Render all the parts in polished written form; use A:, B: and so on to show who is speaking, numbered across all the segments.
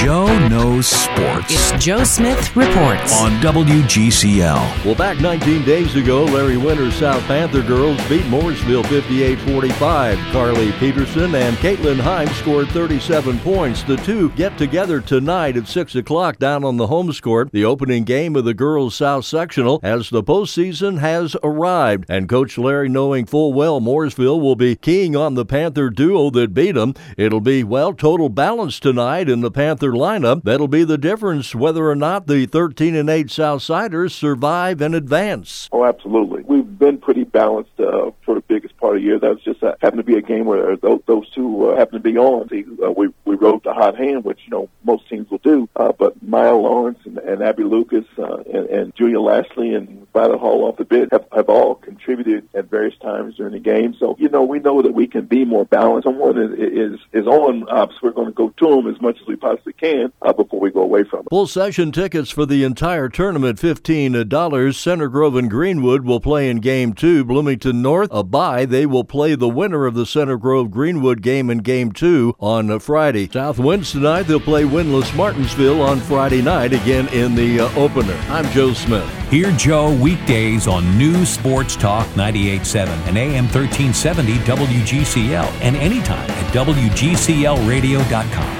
A: Joe knows sports.
B: It's Joe Smith Reports
A: on WGCL.
C: Well, back 19 days ago, Larry Winter's South Panther girls beat Mooresville 58-45. Carly Peterson and Caitlin Himes scored 37 points. The two get together tonight at 6 o'clock down on the home court, the opening game of the girls' South Sectional, as the postseason has arrived. And Coach Larry, knowing full well Mooresville will be keying on the Panther duo that beat them, it'll be, total balance tonight in the Panther lineup. That'll be the difference whether or not the 13-8 Southsiders survive and advance.
D: Oh, absolutely. We've been pretty balanced for the biggest part of the year. That was just happened to be a game where those two happened to be on. We rode the hot hand, which most teams will do. But Maya Lawrence and Abby Lucas and Julia Lashley and Violet Hall off the bench have all contributed at various times during the game. So we know that we can be more balanced. Someone is on, so we're going to go to them as much as we possibly can before we go away from it.
C: Full session tickets for the entire tournament, $15. Center Grove and Greenwood will play in Game 2. Bloomington North, a bye. They will play the winner of the Center Grove-Greenwood game in Game 2 on Friday. South Winds tonight. They'll play winless Martinsville on Friday night, again in the opener. I'm Joe Smith.
A: Hear Joe weekdays on News Sports Talk 98.7 and AM 1370 WGCL, and anytime at WGCLradio.com.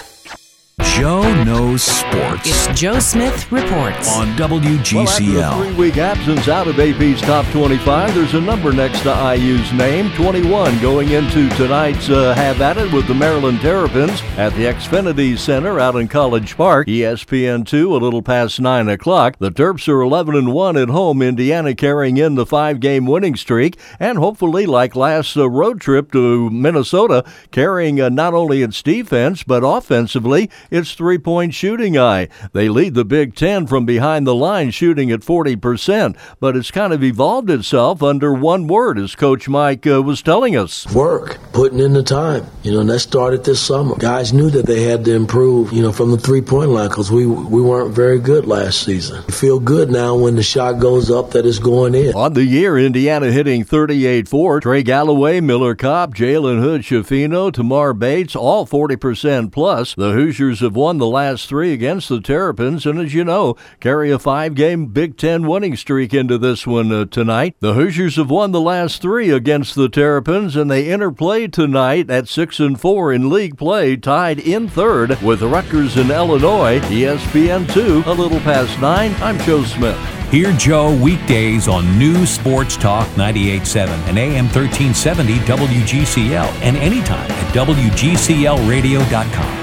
A: Joe knows sports.
B: It's Joe Smith Reports
A: on WGCL.
C: Well, after a 3-week absence out of AP's Top 25, there's a number next to IU's name, 21, going into tonight's Have At It with the Maryland Terrapins at the Xfinity Center out in College Park. ESPN2, a little past 9 o'clock. The Terps are 11-1 at home. Indiana carrying in the 5-game winning streak, and hopefully, like last road trip to Minnesota, carrying not only its defense, but offensively, its three-point shooting eye. They lead the Big Ten from behind the line, shooting at 40%, but it's kind of evolved itself under one word, as Coach Mike was telling us.
E: Work, putting in the time. And that started this summer. Guys knew that they had to improve, from the three-point line, because we weren't very good last season. You feel good now when the shot goes up that it's going in.
C: On the year, Indiana hitting 38-4. Trey Galloway, Miller Kopp, Jalen Hood-Schifino, Tamar Bates, all 40% plus. The Hoosiers have won the last 3 against the Terrapins, and as you know, carry a 5-game Big Ten winning streak into this one tonight. The Hoosiers have won the last 3 against the Terrapins, and they interplay tonight at 6-4 in league play, tied in third with Rutgers and Illinois. ESPN2, a little past 9. I'm Joe Smith.
A: Hear Joe weekdays on News Sports Talk 98.7 and AM 1370 WGCL, and anytime at WGCLradio.com.